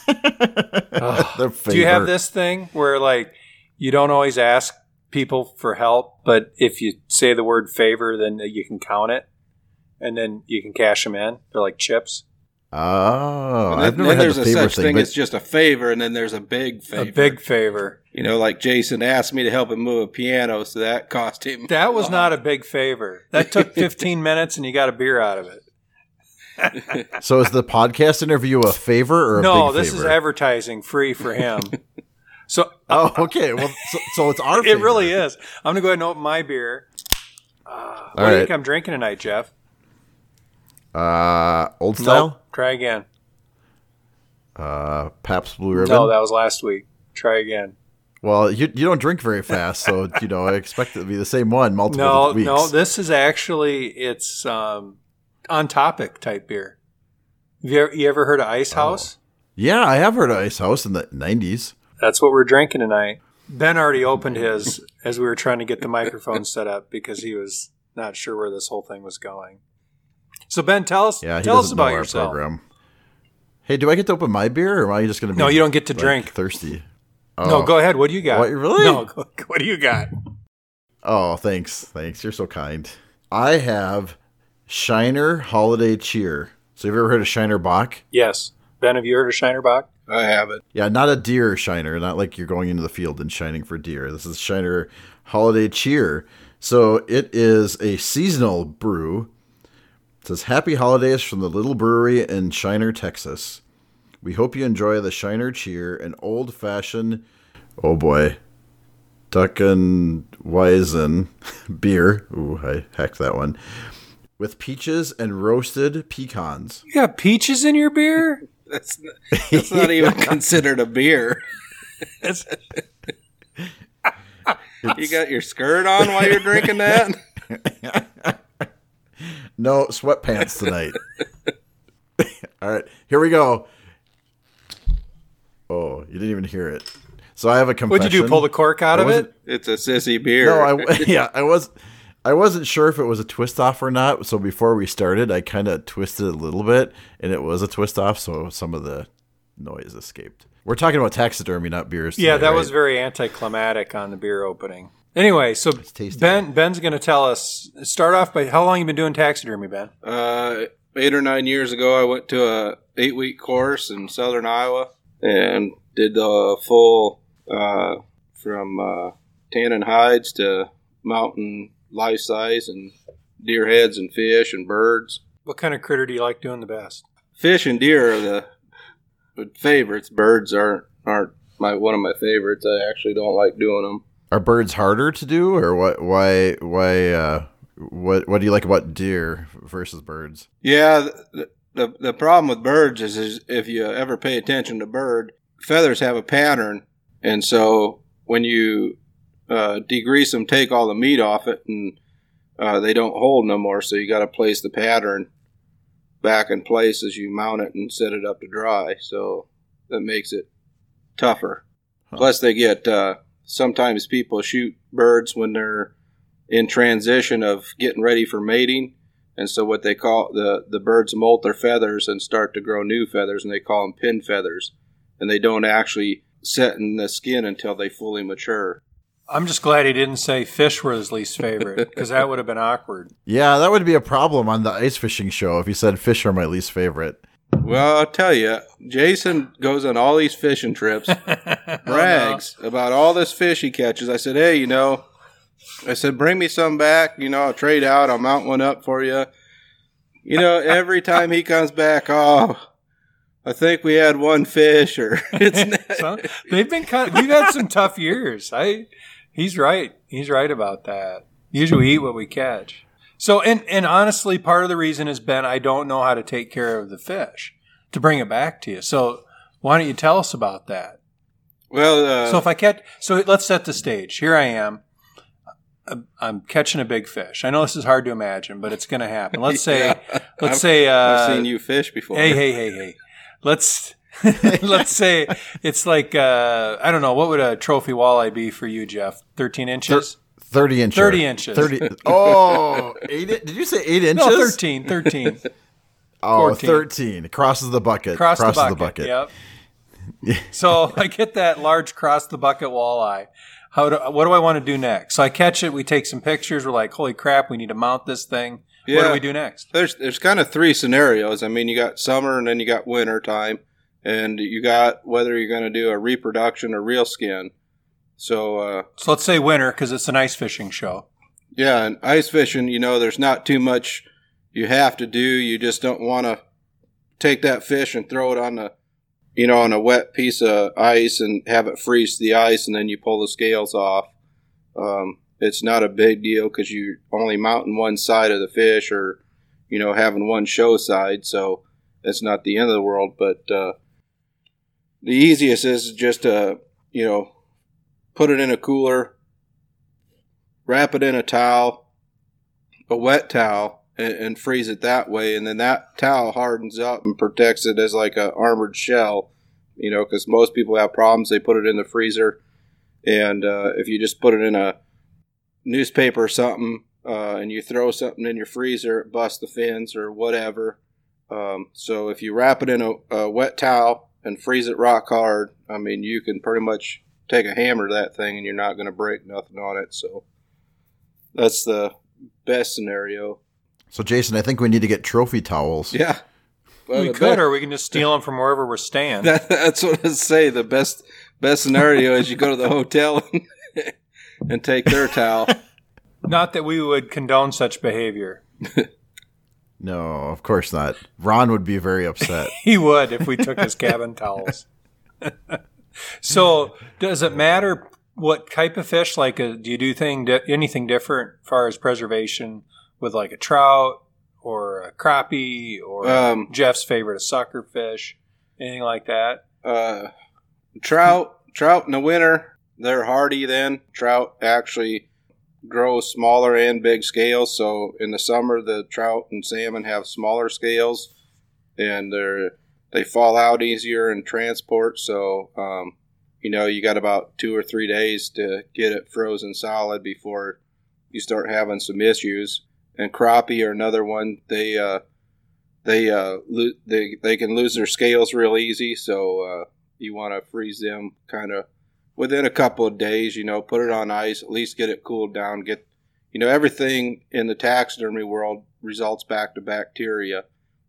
The Do you have this thing where, like, you don't always ask people for help, but if you say the word favor, then you can count it, and then you can cash them in? They're like chips. Oh, And I've then never had there's the a favor such thing but as just a favor, and then there's a big favor. A big favor. You know, like Jason asked me to help him move a piano, so that cost him. That was not a big favor. That took 15 minutes, and you got a beer out of it. So is the podcast interview a favor or a No, big this favor? is advertising free for him. So Oh, okay. Well, so it's our it favor. really is. I'm gonna go ahead and open my beer. What do you right. think I'm drinking tonight, Jeff? Old style? Nope. Try again. Pabst Blue Ribbon? No, that was last week. Try again. Well, you don't drink very fast, so, I expect it to be the same one multiple weeks. No, this is actually, it's on topic type beer. Have you ever heard of Ice House? Yeah, I have heard of Ice House in the 90s. That's what we're drinking tonight. Ben already opened his as we were trying to get the microphone set up because he was not sure where this whole thing was going. So Ben, tell us Yeah, he about doesn't know our yourself. program. Hey, do I get to open my beer, or am I just going to be No, you don't get to drink. thirsty? No, Oh. go ahead. What do you got? What, really? No, what do you got? Oh, thanks. You're so kind. I have Shiner Holiday Cheer. So have you ever heard of Shiner Bock? Yes. Ben, have you heard of Shiner Bock? I have it. Yeah, not a deer shiner, not like you're going into the field and shining for deer. This is Shiner Holiday Cheer. So it is a seasonal brew. It says, Happy Holidays from the Little Brewery in Shiner, Texas. We hope you enjoy the Shiner Cheer, an old-fashioned, oh boy, Duckenweisen beer. Ooh, I hacked that one. With peaches and roasted pecans. You got peaches in your beer? That's not even considered a beer. You got your skirt on while you're drinking that? No sweatpants tonight. All right, here we go. Oh, you didn't even hear it. So I have a confession. What'd you do, pull the cork out of it? It's a sissy beer. No, I wasn't sure if it was a twist off or not. So before we started, I kind of twisted it a little bit, and it was a twist off. So some of the noise escaped. We're talking about taxidermy, not beers. Yeah, today, that right? was very anticlimactic on the beer opening. Anyway, so tasty. Ben's going to tell us, start off by how long you been doing taxidermy, Ben? 8 or 9 years ago, I went to a 8-week course in southern Iowa and did the full from tanning hides to mountain life size and deer heads and fish and birds. What kind of critter do you like doing the best? Fish and deer are the favorites. Birds aren't one of my favorites. I actually don't like doing them. Are birds harder to do, or what? Why? What do you like about deer versus birds? Yeah, the problem with birds is if you ever pay attention to bird, feathers have a pattern, and so when you degrease them, take all the meat off it, and they don't hold no more. So you got to place the pattern back in place as you mount it and set it up to dry. So that makes it tougher. Huh. Plus, they get sometimes people shoot birds when they're in transition of getting ready for mating, and so what they call the birds molt their feathers and start to grow new feathers, and they call them pin feathers, and they don't actually set in the skin until they fully mature. I'm just glad he didn't say fish were his least favorite, because that would have been awkward. Yeah, that would be a problem on the ice fishing show if he said fish are my least favorite. Well, I'll tell you, Jason goes on all these fishing trips, brags about all this fish he catches. I said, hey, bring me some back. I'll trade out. I'll mount one up for you. Every time he comes back, I think we had one fish, or we've had some tough years. He's right. He's right about that. Usually we eat what we catch. So, and honestly, part of the reason has been I don't know how to take care of the fish to bring it back to you. So why don't you tell us about that? Well, so let's set the stage. Here I am. I'm catching a big fish. I know this is hard to imagine, but it's going to happen. Let's say, I've seen you fish before. Hey. Let's say it's like, I don't know, what would a trophy walleye be for you, Jeff? 13 inches? 30 inches. 30 inches. 30. Oh, 8, did you say 8 inches? No, 13. Oh, 13. Crosses the bucket. Crosses the bucket. Yep. So I get that large cross the bucket walleye. What do I want to do next? So I catch it. We take some pictures. We're like, holy crap, we need to mount this thing. Yeah. What do we do next? There's kind of 3 scenarios. I mean, you got summer and then you got winter time. And you got whether you're going to do a reproduction or real skin. So let's say winter because it's an ice fishing show. Yeah, and ice fishing, there's not too much you have to do. You just don't want to take that fish and throw it on on a wet piece of ice and have it freeze the ice, and then you pull the scales off. It's not a big deal because you're only mounting one side of the fish or, having one show side. So it's not the end of the world. But the easiest is just to, put it in a cooler, wrap it in a towel, a wet towel, and freeze it that way. And then that towel hardens up and protects it as like a armored shell, because most people have problems. They put it in the freezer. And if you just put it in a newspaper or something and you throw something in your freezer, it busts the fins or whatever. So if you wrap it in a wet towel and freeze it rock hard, I mean, you can pretty much take a hammer to that thing and you're not going to break nothing on it. So that's the best scenario. So, Jason, I think we need to get trophy towels. Yeah. Well, we could, or we can just steal them from wherever we're staying. That's what I say. The best scenario is you go to the hotel and take their towel. Not that we would condone such behavior. No, of course not. Ron would be very upset. He would if we took his cabin towels. So, does it matter what type of fish? Like, do you do anything different as far as preservation with like a trout or a crappie or Jeff's favorite, a sucker fish, anything like that? Trout in the winter, they're hardy then. Trout actually grow smaller and big scales. So in the summer, the trout and salmon have smaller scales, and they fall out easier in transport. So you got about 2 or 3 days to get it frozen solid before you start having some issues. And crappie are another one. They can lose their scales real easy. So you want to freeze them kind of within a couple of days, put it on ice, at least get it cooled down, everything in the taxidermy world results back to bacteria.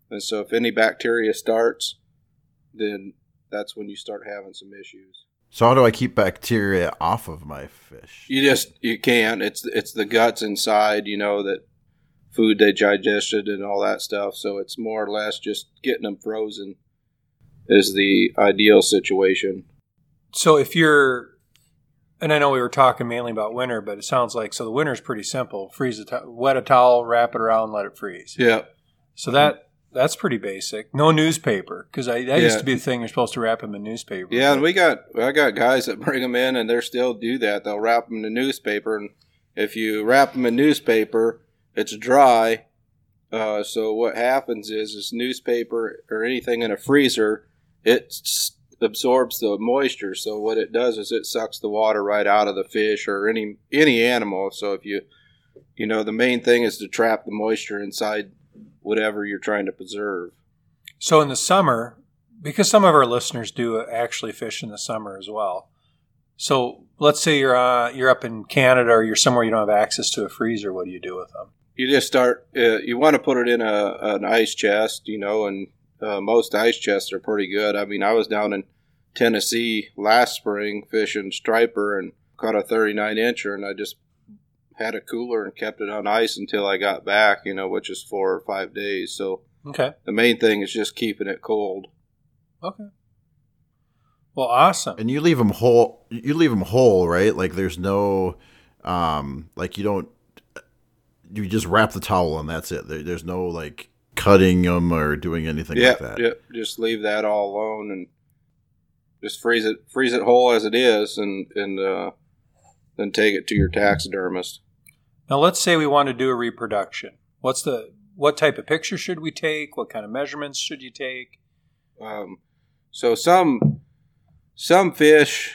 And so if any bacteria starts, then that's when you start having some issues. So how do I keep bacteria off of my fish? You can't. It's the guts inside, that food they digested and all that stuff. So it's more or less just getting them frozen is the ideal situation. So if you're, and I know we were talking mainly about winter, but it sounds like, so the winter's pretty simple. Wet a towel, wrap it around, let it freeze. Yeah. So that's pretty basic. No newspaper, because that used to be the thing. You're supposed to wrap them in newspaper. Yeah, and I got guys that bring them in, and they still do that. They'll wrap them in newspaper, and if you wrap them in newspaper, it's dry. So what happens is newspaper or anything in a freezer, it absorbs the moisture. So what it does is it sucks the water right out of the fish or any animal. So if the main thing is to trap the moisture inside whatever you're trying to preserve. So in the summer, because some of our listeners do actually fish in the summer as well. So let's say you're up in Canada or you're somewhere you don't have access to a freezer. What do you do with them? You just start. You want to put it in an ice chest, and most ice chests are pretty good. I mean, I was down in Tennessee last spring fishing striper and caught a 39-incher, and I just had a cooler and kept it on ice until I got back, which is 4 or 5 days. So okay, the main thing is just keeping it cold. Okay. Well, awesome. And you leave them whole. You leave them whole, right? Like there's no, you don't. You just wrap the towel and that's it. There's no like cutting them or doing anything like that. Yeah, just leave that all alone and just freeze it whole as it is, and then take it to your taxidermist. Now, let's say we want to do a reproduction. What type of picture should we take? What kind of measurements should you take? So some fish,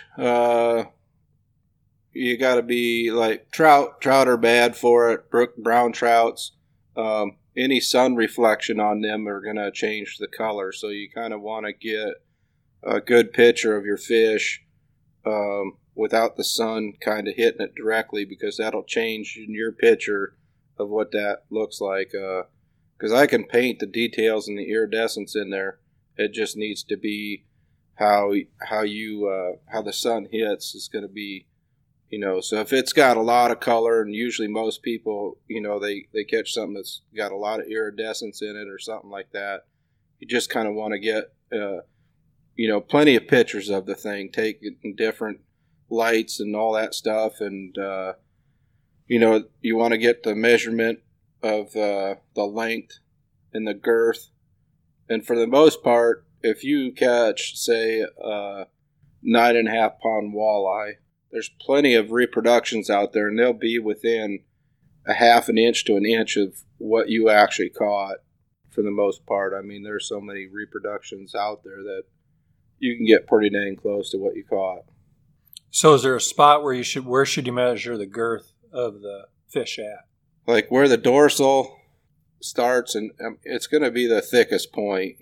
you got to be like trout. Trout are bad for it. Brook brown trouts. Any sun reflection on them are going to change the color. So you kind of want to get a good picture of your fish without the sun kind of hitting it directly, because that'll change in your picture of what that looks like. Because I can paint the details and the iridescence in there. It just needs to be how the sun hits is going to be, So if it's got a lot of color, and usually most people, they catch something that's got a lot of iridescence in it or something like that, you just kind of want to get, plenty of pictures of the thing, take it in different lights and all that stuff, and you want to get the measurement of the length and the girth. And for the most part, if you catch, say, a 9.5 pound walleye, there's plenty of reproductions out there, and they'll be within a half an inch to an inch of what you actually caught for the most part. I mean, there's so many reproductions out there that you can get pretty dang close to what you caught. So is there a spot where where should you measure the girth of the fish at? Like where the dorsal starts, and it's going to be the thickest point,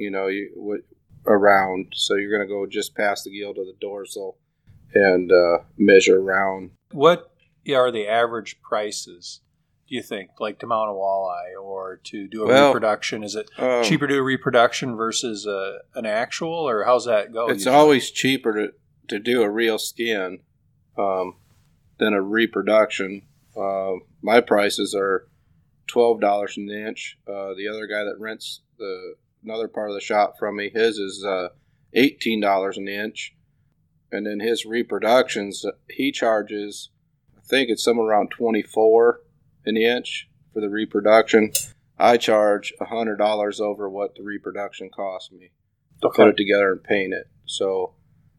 around. So you're going to go just past the gill to the dorsal and measure around. What are the average prices, do you think, like to mount a walleye or to do a reproduction? Is it cheaper to do a reproduction versus an actual, or how's that go? It's usually? Always cheaper to do a real skin than a reproduction. My prices are $12 an inch. The other guy that rents another part of the shop from me, his is $18 an inch. And then his reproductions, he charges, I think it's somewhere around $24 an inch for the reproduction. I charge $100 over what the reproduction cost me to put it together and paint it. So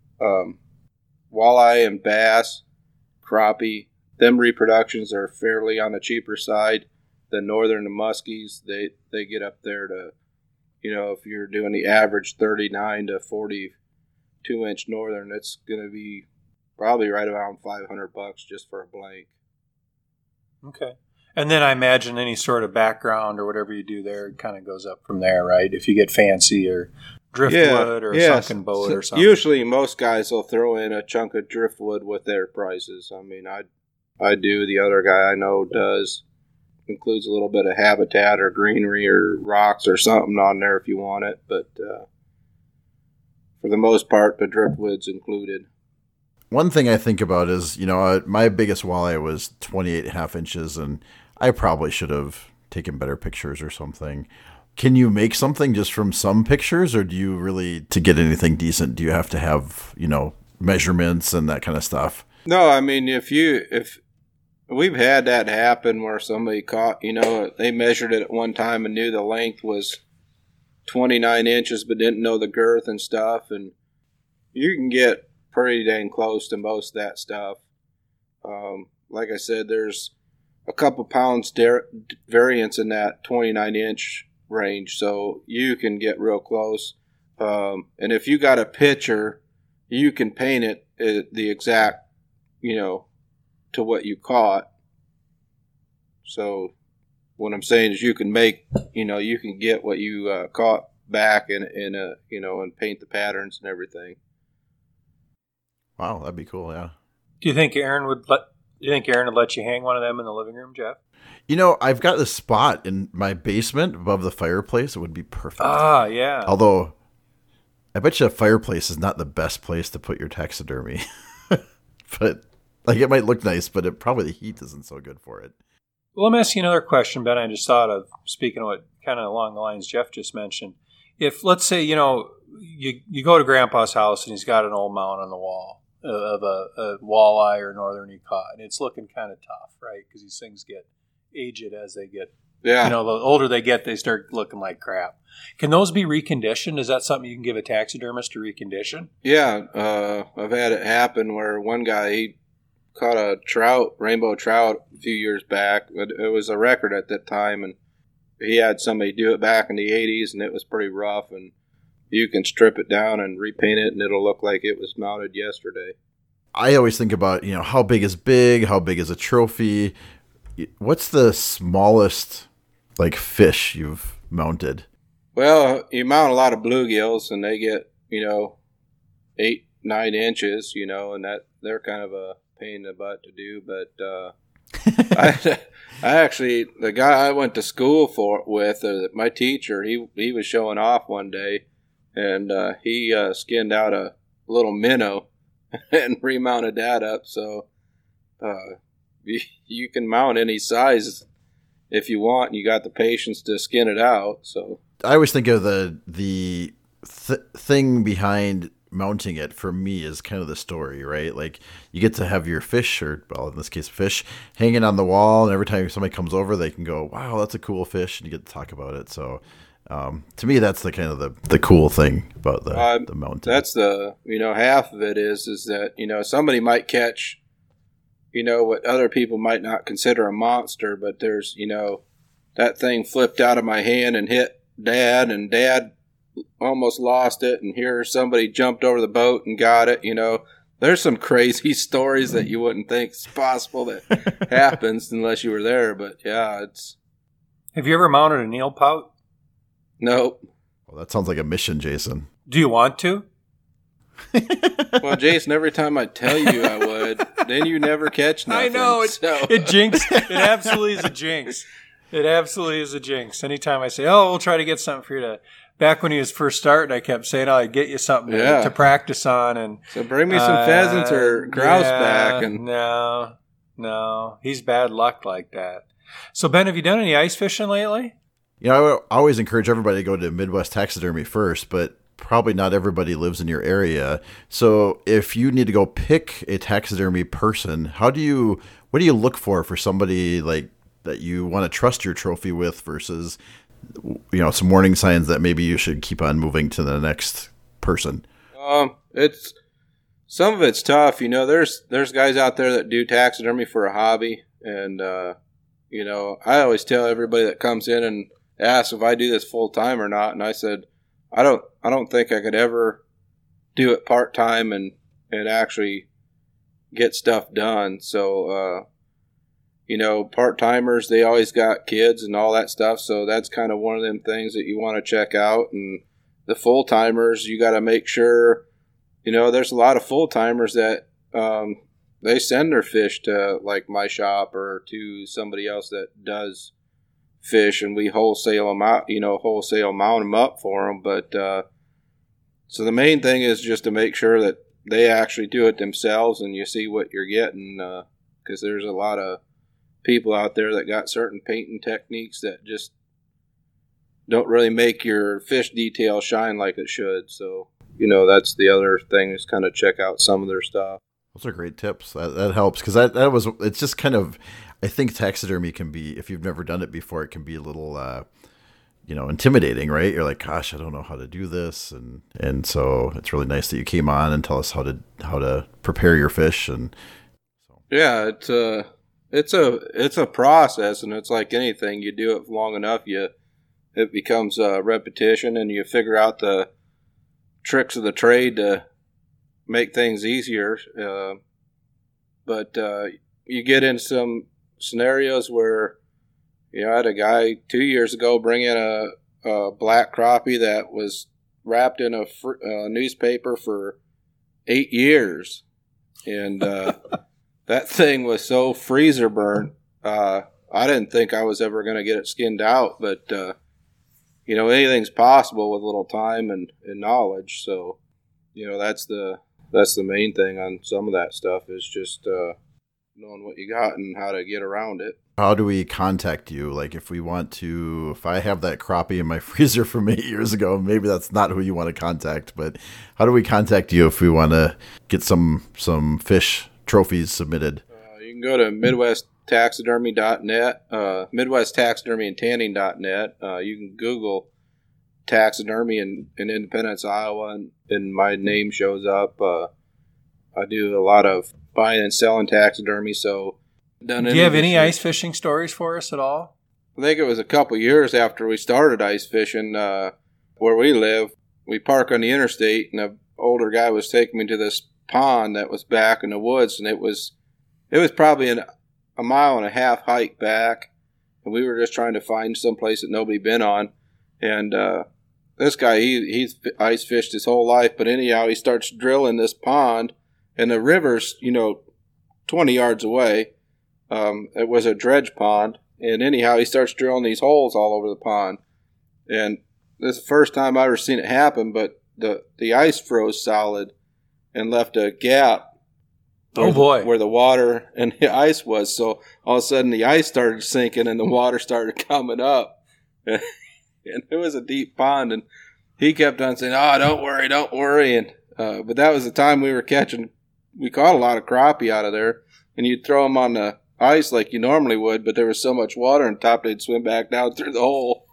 walleye and bass, crappie, them reproductions are fairly on the cheaper side. The northern and muskies, they get up there to, if you're doing the average 39 to 42 inch northern, it's going to be probably right around $500 just for a blank. Okay. And then I imagine any sort of background or whatever you do there kind of goes up from there, right? If you get fancy or driftwood or a sunken boat or something. Usually most guys will throw in a chunk of driftwood with their prices. I mean, I do. The other guy I know does. includes a little bit of habitat or greenery or rocks or something on there if you want it. But for the most part, the driftwood's included. One thing I think about is, my biggest walleye was 28.5 inches, and I probably should have taken better pictures or something. Can you make something just from some pictures, or do you really, to get anything decent, do you have to have, measurements and that kind of stuff? No, I mean, if we've had that happen where somebody caught, they measured it at one time and knew the length was 29 inches but didn't know the girth and stuff, and you can get pretty dang close to most of that stuff. Like I said, there's a couple pounds variance in that 29 inch range, so you can get real close. And if you got a picture, you can paint it the exact, to what you caught. So what I'm saying is you can make, you can get what you caught back and paint the patterns and everything. Wow, that'd be cool. Yeah. Do you think Aaron would let you hang one of them in the living room, Jeff? I've got this spot in my basement above the fireplace. It would be perfect. Ah, yeah. Although, I bet you a fireplace is not the best place to put your taxidermy. But it might look nice, but probably the heat isn't so good for it. Well, let me ask you another question, Ben. I just thought of, speaking of what kind of along the lines Jeff just mentioned. If, let's say, you go to Grandpa's house and he's got an old mount on the wall of a walleye or northern he caught, and it's looking kind of tough, right? Because these things get aged as they get, the older they get, they start looking like crap. Can those be reconditioned? Is that something you can give a taxidermist to recondition? Yeah, I've had it happen where one guy, he caught a rainbow trout a few years back. It was a record at that time, and he had somebody do it back in the 80s, and it was pretty rough, and you can strip it down and repaint it, and it'll look like it was mounted yesterday. I always think about, how big is big? How big is a trophy? What's the smallest, fish you've mounted? Well, you mount a lot of bluegills, and they get, 8-9 inches, and that they're kind of a pain in the butt to do. But I actually, the guy I went to school with, my teacher, he was showing off one day, and he skinned out a little minnow and remounted that up. So you can mount any size if you want, and you got the patience to skin it out. So I always think of the thing behind mounting it for me is kind of the story, right? You get to have your fish, or in this case fish, hanging on the wall, and every time somebody comes over they can go, wow, that's a cool fish, and you get to talk about it. So to me, that's the kind of the cool thing about the mounting. That's the half of it is that somebody might catch what other people might not consider a monster, but there's that thing flipped out of my hand and hit Dad, and Dad almost lost it, and here somebody jumped over the boat and got it. There's some crazy stories that you wouldn't think is possible that happens unless you were there. But yeah, it's. Have you ever mounted a Neil pout? Nope. Well, that sounds like a mission, Jason. Do you want to? Well, Jason, every time I tell you I would, then you never catch nothing. I know. It jinx. It absolutely is a jinx. Anytime I say, we'll try to get something for you to... Back when he was first starting, I kept saying, I'd get you something to practice on. And so bring me some pheasants or grouse back. And No. He's bad luck like that. So, Ben, have you done any ice fishing lately? I would always encourage everybody to go to Midwest Taxidermy first, but probably not everybody lives in your area. So if you need to go pick a taxidermy person, what do you look for somebody that you want to trust your trophy with versus, some warning signs that maybe you should keep on moving to the next person? Some of it's tough. There's guys out there that do taxidermy for a hobby, and I always tell everybody that comes in and asks if I do this full time or not, and I said I don't think I could ever do it part time and actually get stuff done. So part timers, they always got kids and all that stuff, so that's kind of one of them things that you want to check out. And the full timers, you got to make sure. There's a lot of full timers that they send their fish to like my shop or to somebody else that does fish, and we wholesale them out, wholesale mount them up for them. But so the main thing is just to make sure that they actually do it themselves and you see what you're getting, because there's a lot of people out there that got certain painting techniques that just don't really make your fish detail shine like it should. So, that's the other thing, is kind of check out some of their stuff. Those are great tips. That helps, because it's just kind of, I think taxidermy can be, if you've never done it before, it can be a little, intimidating, right? You're like, gosh, I don't know how to do this. And so it's really nice that you came on and tell us how to prepare your fish. And so. Yeah, it's a process, and it's like anything. You do it long enough, it becomes repetition, and you figure out the tricks of the trade to make things easier. But you get in some scenarios where, I had a guy 2 years ago bring in a black crappie that was wrapped in a newspaper for 8 years. And that thing was so freezer burnt. I didn't think I was ever going to get it skinned out, but anything's possible with a little time and knowledge. So, that's the main thing on some of that stuff, is just knowing what you got and how to get around it. How do we contact you? Like, if I have that crappie in my freezer from 8 years ago, maybe that's not who you want to contact, but how do we contact you if we want to get some fish trophies submitted? You can go to MidwestTaxidermy.net, MidwestTaxidermyandTanning.net. You can Google taxidermy in Independence, Iowa, and my name shows up. I do a lot of buying and selling taxidermy, so... Do you have any ice fishing stories for us at all? I think it was a couple years after we started ice fishing, where we live. We park on the interstate, and an older guy was taking me to this pond that was back in the woods, and it was probably a 1.5 mile hike back, and we were just trying to find some place that nobody been on. And this guy, he's ice fished his whole life, but anyhow, he starts drilling this pond, and the river's 20 yards away. It was a dredge pond, and anyhow, he starts drilling these holes all over the pond. And this is the first time I've ever seen it happen, but the ice froze solid and left a gap. Where the water and the ice was. So all of a sudden, the ice started sinking and the water started coming up. And it was a deep pond, and he kept on saying, "Oh, don't worry." And but that was the time we caught a lot of crappie out of there, and you'd throw them on the ice like you normally would, but there was so much water on top they'd swim back down through the hole.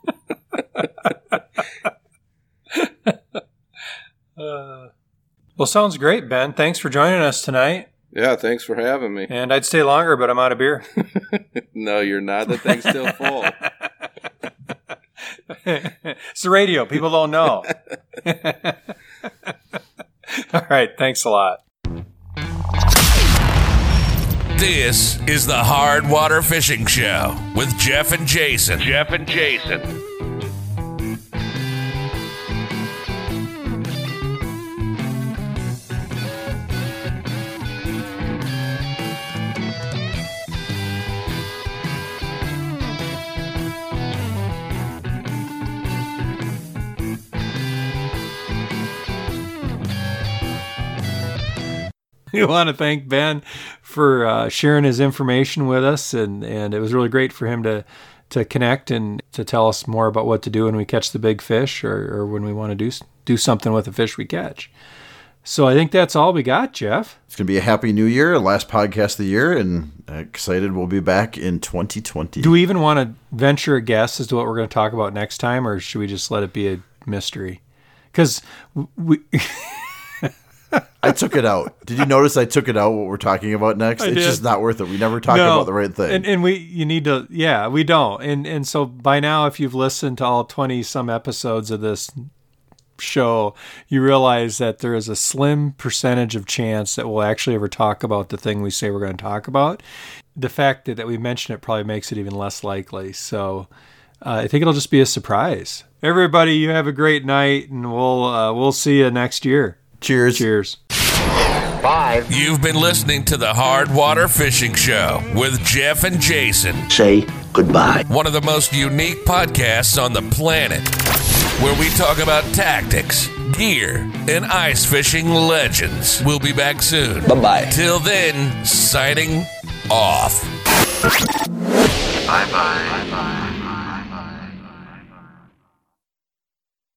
Well, sounds great, Ben. Thanks for joining us tonight. Yeah, thanks for having me. And I'd stay longer, but I'm out of beer. No, you're not. The thing's still full. It's the radio. People don't know. All right. Thanks a lot. This is the Hard Water Fishing Show with Jeff and Jason. We want to thank Ben for sharing his information with us, and it was really great for him to connect and to tell us more about what to do when we catch the big fish or when we want to do something with the fish we catch. So I think that's all we got, Jeff. It's going to be a happy new year, last podcast of the year, and excited we'll be back in 2020. Do we even want to venture a guess as to what we're going to talk about next time, or should we just let it be a mystery? Because we... I took it out. Did you notice I took it out what we're talking about next? It's just not worth it. We never talk about the right thing. And we don't. And so by now, if you've listened to all 20 some episodes of this show, you realize that there is a slim percentage of chance that we'll actually ever talk about the thing we say we're going to talk about. The fact that we mention it probably makes it even less likely. So I think it'll just be a surprise. Everybody, you have a great night, and we'll see you next year. Cheers. Cheers. 5. You've been listening to the Hard Water Fishing Show with Jeff and Jason. Say goodbye. One of the most unique podcasts on the planet, where we talk about tactics, gear, and ice fishing legends. We'll be back soon. Bye-bye. Till then, signing off. Bye-bye. Bye-bye.